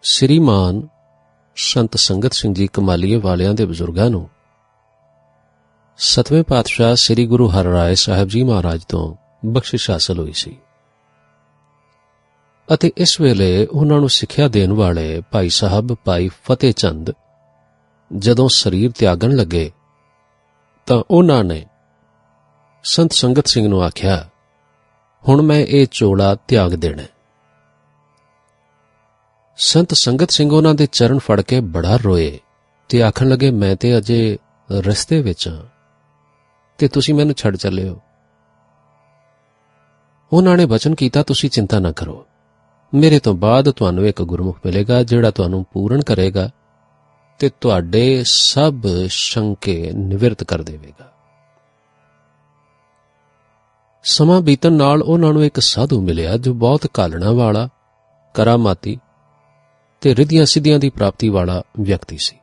ਸ੍ਰੀਮਾਨ ਸੰਤ ਸੰਗਤ ਸਿੰਘ ਜੀ ਕਮਾਲੀਏ ਵਾਲਿਆਂ ਦੇ ਬਜ਼ੁਰਗਾਂ ਨੂੰ ਸਤਵੇਂ ਪਾਤਸ਼ਾਹ ਸ੍ਰੀ ਗੁਰੂ ਹਰਿਰਾਏ ਸਾਹਿਬ ਜੀ ਮਹਾਰਾਜ ਤੋਂ ਬਖਸ਼ਿਸ਼ ਹਾਸਲ ਹੋਈ ਸੀ ਅਤੇ ਇਸ ਵੇਲੇ ਉਹਨਾਂ ਨੂੰ ਸਿੱਖਿਆ ਦੇਣ ਵਾਲੇ ਭਾਈ ਸਾਹਿਬ ਭਾਈ ਫਤਿਹ ਚੰਦ ਜਦੋਂ ਸਰੀਰ ਤਿਆਗਣ ਲੱਗੇ ਤਾਂ ਉਹਨਾਂ ਨੇ ਸੰਤ ਸੰਗਤ ਸਿੰਘ ਨੂੰ ਆਖਿਆ, ਹੁਣ ਮੈਂ ਇਹ ਚੋਲਾ ਤਿਆਗ ਦੇਣਾ। ਸੰਤ ਸੰਗਤ ਸਿੰਘ ਉਹਨਾਂ ਦੇ ਚਰਨ ਫੜ ਕੇ ਬੜਾ ਰੋਏ ਤੇ ਆਖਣ ਲੱਗੇ, ਮੈਂ ਤੇ ਅਜੇ ਰਸਤੇ ਵਿੱਚ ਹਾਂ ਤੇ ਤੁਸੀਂ ਮੈਨੂੰ ਛੱਡ ਚੱਲੇ ਹੋ। ਉਹਨਾਂ ਨੇ ਬਚਨ ਕੀਤਾ, ਤੁਸੀਂ ਚਿੰਤਾ ਨਾ ਕਰੋ, ਮੇਰੇ ਤੋਂ ਬਾਅਦ ਤੁਹਾਨੂੰ ਇੱਕ ਗੁਰਮੁਖ ਮਿਲੇਗਾ ਜਿਹੜਾ ਤੁਹਾਨੂੰ ਪੂਰਨ ਕਰੇਗਾ ਤੇ ਤੁਹਾਡੇ ਸਭ ਸ਼ੰਕੇ ਨਿਵਰਤ ਕਰ ਦੇਵੇਗਾ। ਸਮਾਂ ਬੀਤਣ ਨਾਲ ਉਹਨਾਂ ਨੂੰ ਇੱਕ ਸਾਧੂ ਮਿਲਿਆ ਜੋ ਬਹੁਤ ਘਾਲਣਾ ਵਾਲਾ, ਕਰਾਮਾਤੀ ਤੇ ਰਿੱਧੀਆਂ ਸਿੱਧੀਆਂ ਦੀ ਪ੍ਰਾਪਤੀ ਵਾਲਾ ਵਿਅਕਤੀ ਸੀ।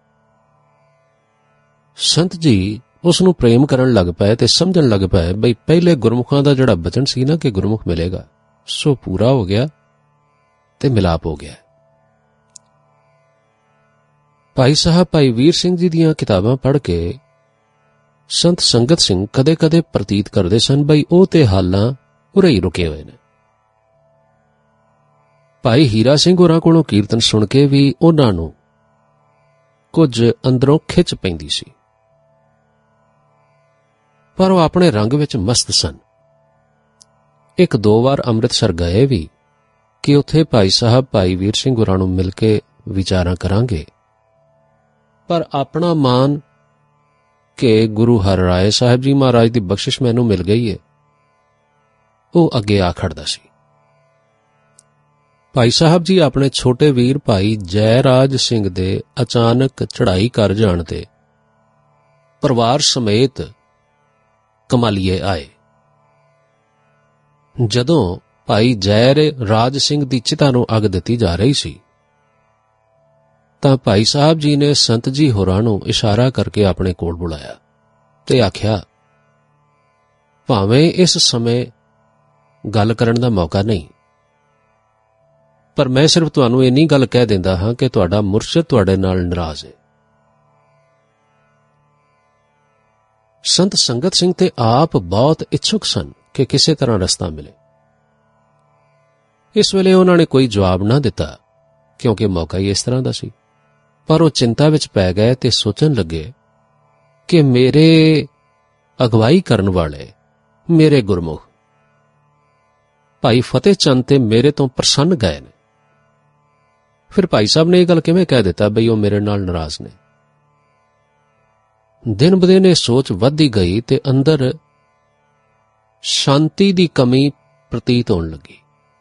ਸੰਤ ਜੀ ਉਸ ਨੂੰ ਪ੍ਰੇਮ ਕਰਨ ਲੱਗ ਪਏ ਤੇ ਸਮਝਣ ਲੱਗ ਪਏ ਬਈ ਪਹਿਲੇ ਗੁਰਮੁਖਾਂ ਦਾ ਜਿਹੜਾ ਬਚਨ ਸੀ ਨਾ ਕਿ ਗੁਰਮੁਖ ਮਿਲੇਗਾ, ਸੋ ਪੂਰਾ ਹੋ ਗਿਆ ਤੇ ਮਿਲਾਪ ਹੋ ਗਿਆ। ਭਾਈ ਸਾਹਿਬ ਭਾਈ ਵੀਰ ਸਿੰਘ ਜੀ ਦੀਆਂ ਕਿਤਾਬਾਂ ਪੜ੍ਹ ਕੇ ਸੰਤ ਸੰਗਤ ਸਿੰਘ ਕਦੇ-ਕਦੇ ਪ੍ਰਤੀਤ ਕਰਦੇ ਸਨ ਬਈ ਉਹ ਤੇ ਹਾਲਾਂ ਉਰੇ ਹੀ ਰੁਕੇ ਹੋਏ ਨੇ। ਭਾਈ ਹੀਰਾ ਸਿੰਘ ਹੋਰਾਂ ਕੋਲੋਂ ਕੀਰਤਨ ਸੁਣ ਕੇ ਵੀ ਉਹਨਾਂ ਨੂੰ ਕੁਝ ਅੰਦਰੋਂ ਖਿੱਚ ਪੈਂਦੀ ਸੀ, ਪਰ ਉਹ ਆਪਣੇ ਰੰਗ ਵਿੱਚ ਮਸਤ ਸਨ। ਇੱਕ ਦੋ ਵਾਰ ਅੰਮ੍ਰਿਤਸਰ ਗਏ ਵੀ ਕਿ ਉੱਥੇ ਭਾਈ ਸਾਹਿਬ ਭਾਈ ਵੀਰ ਸਿੰਘ ਹੋਰਾਂ ਨੂੰ ਮਿਲ ਕੇ ਵਿਚਾਰਾਂ ਕਰਾਂਗੇ, ਪਰ ਆਪਣਾ ਮਾਨ ਕਿ ਗੁਰੂ ਹਰਿਰਾਏ ਸਾਹਿਬ ਜੀ ਮਹਾਰਾਜ ਦੀ ਬਖਸ਼ਿਸ਼ ਮੈਨੂੰ ਮਿਲ ਗਈ ਹੈ, ਉਹ ਅੱਗੇ ਆ ਖੜਦਾ ਸੀ। ਭਾਈ ਸਾਹਿਬ ਜੀ ਆਪਣੇ ਛੋਟੇ ਵੀਰ ਭਾਈ ਜੈ ਰਾਜ ਸਿੰਘ ਦੇ ਅਚਾਨਕ ਚੜ੍ਹਾਈ ਕਰ ਜਾਣ ਤੇ ਪਰਿਵਾਰ ਸਮੇਤ ਕਮਾਲੀਏ ਆਏ। ਜਦੋਂ ਭਾਈ ਜੈ ਰਾਜ ਸਿੰਘ ਦੀ ਚਿਤਾ ਨੂੰ ਅੱਗ ਦਿੱਤੀ ਜਾ ਰਹੀ ਸੀ ਤਾਂ ਭਾਈ ਸਾਹਿਬ ਜੀ ਨੇ ਸੰਤ ਜੀ ਹੋਰਾਂ ਨੂੰ ਇਸ਼ਾਰਾ ਕਰਕੇ ਆਪਣੇ ਕੋਲ ਬੁਲਾਇਆ ਤੇ ਆਖਿਆ, ਭਾਵੇਂ ਇਸ ਸਮੇਂ ਗੱਲ ਕਰਨ ਦਾ ਮੌਕਾ ਨਹੀਂ, ਪਰ ਮੈਂ ਸਿਰਫ ਤੁਹਾਨੂੰ ਇੰਨੀ ਗੱਲ ਕਹਿ ਦਿੰਦਾ ਹਾਂ ਕਿ ਤੁਹਾਡਾ ਮੁਰਸ਼ਿਦ ਤੁਹਾਡੇ ਨਾਲ ਨਾਰਾਜ਼ ਹੈ। ਸੰਤ ਸੰਗਤ ਸਿੰਘ ਤੇ ਆਪ ਬਹੁਤ ਇੱਛੁਕ ਸਨ ਕਿ ਕਿਸੇ ਤਰ੍ਹਾਂ ਰਸਤਾ ਮਿਲੇ। ਇਸ ਵੇਲੇ ਉਹਨਾਂ ਨੇ ਕੋਈ ਜਵਾਬ ਨਾ ਦਿੱਤਾ ਕਿਉਂਕਿ ਮੌਕਾ ਹੀ ਇਸ ਤਰ੍ਹਾਂ ਦਾ ਸੀ, ਪਰ ਉਹ ਚਿੰਤਾ ਵਿੱਚ ਪੈ ਗਏ ਤੇ ਸੋਚਣ ਲੱਗੇ ਕਿ ਮੇਰੇ ਅਗਵਾਈ ਕਰਨ ਵਾਲੇ ਮੇਰੇ ਗੁਰਮੁਖ ਭਾਈ ਫਤਿਹ ਚੰਦ ਤੇ ਮੇਰੇ ਤੋਂ ਪ੍ਰਸੰਨ ਗਏ ਨੇ, ਫਿਰ ਭਾਈ ਸਾਹਿਬ ਨੇ ਇਹ ਗੱਲ ਕਿਵੇਂ ਕਹਿ ਦਿੱਤਾ ਬਈ ਉਹ ਮੇਰੇ ਨਾਲ ਨਾਰਾਜ਼ ਨੇ। ਦਿਨ ਬਦਿਨ ਇਹ ਸੋਚ ਵੱਧਦੀ ਗਈ ਤੇ ਅੰਦਰ ਸ਼ਾਂਤੀ ਦੀ ਕਮੀ ਪ੍ਰਤੀਤ ਹੋਣ ਲੱਗੀ।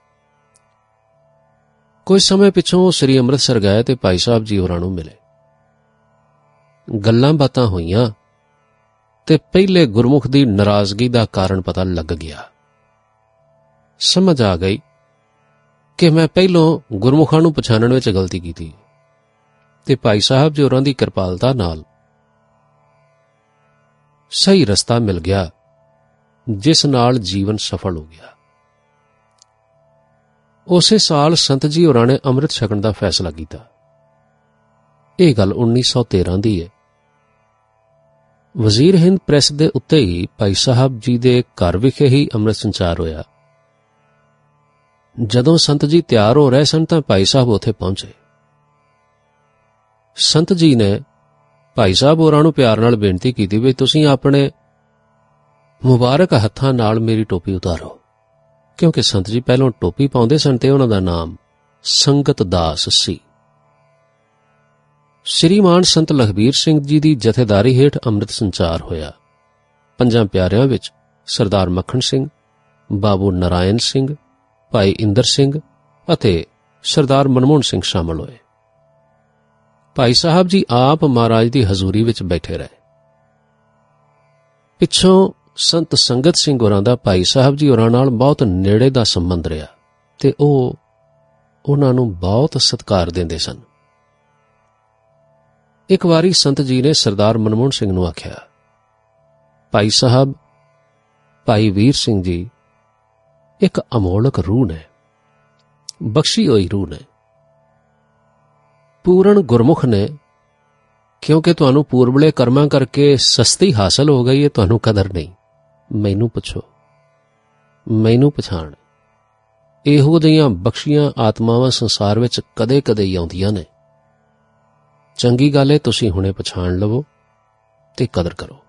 ਕੁਝ ਸਮੇਂ ਪਿੱਛੋਂ ਸ੍ਰੀ ਅੰਮ੍ਰਿਤਸਰ ਗਏ ਤੇ ਭਾਈ ਸਾਹਿਬ ਜੀ ਹੋਰਾਂ ਨੂੰ ਮਿਲੇ। ਗੱਲਾਂ ਬਾਤਾਂ ਹੋਈਆਂ ਤੇ ਪਹਿਲੇ ਗੁਰਮੁਖ ਦੀ ਨਾਰਾਜ਼ਗੀ ਦਾ ਕਾਰਨ ਪਤਾ ਲੱਗ ਗਿਆ। ਸਮਝ ਆ ਗਈ ਕਿ ਮੈਂ ਪਹਿਲੋਂ ਗੁਰਮੁਖਾਂ ਨੂੰ ਪਛਾਣਨ ਵਿੱਚ ਗਲਤੀ ਕੀਤੀ ਤੇ ਭਾਈ ਸਾਹਿਬ ਜੀ ਹੋਰਾਂ ਦੀ ਕਿਰਪਾਲਤਾ ਨਾਲ ਸਹੀ ਰਸਤਾ ਮਿਲ ਗਿਆ, ਜਿਸ ਨਾਲ ਜੀਵਨ ਸਫਲ ਹੋ ਗਿਆ। ਉਸੇ ਸਾਲ ਸੰਤ ਜੀ ਹੋਰਾਂ ਨੇ ਅੰਮ੍ਰਿਤ ਛਕਣ ਦਾ ਫੈਸਲਾ ਕੀਤਾ। ਇਹ ਗੱਲ 1913 ਦੀ ਹੈ। ਵਜ਼ੀਰ ਹਿੰਦ ਪ੍ਰੈਸ ਦੇ ਉੱਤੇ ਹੀ ਭਾਈ ਸਾਹਿਬ ਜੀ ਦੇ ਘਰ ਵਿਖੇ ਹੀ ਅੰਮ੍ਰਿਤ ਸੰਚਾਰ ਹੋਇਆ। ਜਦੋਂ ਸੰਤ ਜੀ ਤਿਆਰ ਹੋ ਰਹੇ ਸਨ ਤਾਂ ਭਾਈ ਸਾਹਿਬ ਉੱਥੇ ਪਹੁੰਚੇ। ਸੰਤ ਜੀ ਨੇ ਭਾਈ ਸਾਹਿਬ ਹੋਰਾਂ ਨੂੰ ਪਿਆਰ ਨਾਲ ਬੇਨਤੀ ਕੀਤੀ ਵੀ ਤੁਸੀਂ ਆਪਣੇ ਮੁਬਾਰਕ ਹੱਥਾਂ ਨਾਲ ਮੇਰੀ ਟੋਪੀ ਉਤਾਰੋ, ਕਿਉਂਕਿ ਸੰਤ ਜੀ ਪਹਿਲਾਂ ਟੋਪੀ ਪਾਉਂਦੇ ਸਨ ਤੇ ਉਹਨਾਂ ਦਾ ਨਾਮ ਸੰਗਤ ਦਾਸ ਸੀ। ਸ੍ਰੀਮਾਨ ਸੰਤ ਲਖਬੀਰ ਸਿੰਘ ਜੀ ਦੀ ਜਥੇਦਾਰੀ ਹੇਠ ਅੰਮ੍ਰਿਤ ਸੰਚਾਰ ਹੋਇਆ। ਪੰਜਾਂ ਪਿਆਰਿਆਂ ਵਿੱਚ ਸਰਦਾਰ ਮੱਖਣ ਸਿੰਘ, ਬਾਬੂ ਨਾਰਾਇਣ ਸਿੰਘ, ਭਾਈ ਇੰਦਰ ਸਿੰਘ ਅਤੇ ਸਰਦਾਰ ਮਨਮੋਹਨ ਸਿੰਘ ਸ਼ਾਮਲ ਹੋਏ। ਭਾਈ ਸਾਹਿਬ ਜੀ ਆਪ ਮਹਾਰਾਜ ਦੀ ਹਜ਼ੂਰੀ ਵਿੱਚ ਬੈਠੇ ਰਹੇ। ਪਿੱਛੋਂ ਸੰਤ ਸੰਗਤ ਸਿੰਘ ਹੋਰਾਂ ਦਾ ਭਾਈ ਸਾਹਿਬ ਜੀ ਹੋਰਾਂ ਨਾਲ ਬਹੁਤ ਨੇੜੇ ਦਾ ਸੰਬੰਧ ਰਿਹਾ ਤੇ ਉਹ ਉਹਨਾਂ ਨੂੰ ਬਹੁਤ ਸਤਿਕਾਰ ਦਿੰਦੇ ਸਨ। ਇੱਕ ਵਾਰੀ ਸੰਤ ਜੀ ਨੇ ਸਰਦਾਰ ਮਨਮੋਹਨ ਸਿੰਘ ਨੂੰ ਆਖਿਆ, ਭਾਈ ਸਾਹਿਬ ਭਾਈ ਵੀਰ ਸਿੰਘ ਜੀ ਇੱਕ ਅਮੋਲਕ ਰੂਹ ਨੇ, ਬਖਸ਼ੀ ਹੋਈ ਰੂਹ ਨੇ। ਪੂਰਨ ਗੁਰਮੁਖ ਨੇ, ਕਿਉਂਕਿ ਤੁਹਾਨੂੰ ਪੂਰਬਲੇ ਕਰਮਾਂ ਕਰਕੇ ਸਸਤੀ ਹਾਸਲ ਹੋ ਗਈ ਹੈ, ਤੁਹਾਨੂੰ ਕਦਰ ਨਹੀਂ। ਮੈਨੂੰ ਪੁੱਛੋ, ਮੈਨੂੰ ਪਛਾਣ। ਇਹੋ ਜਿਹੀਆਂ ਬਖਸ਼ੀਆਂ ਆਤਮਾਵਾਂ ਸੰਸਾਰ ਵਿੱਚ ਕਦੇ-ਕਦੇ ਹੀ ਆਉਂਦੀਆਂ ਨੇ। ਚੰਗੀ ਗੱਲ ਹੈ ਤੁਸੀਂ ਹੁਣੇ ਪਛਾਣ ਲਵੋ ਤੇ ਕਦਰ ਕਰੋ।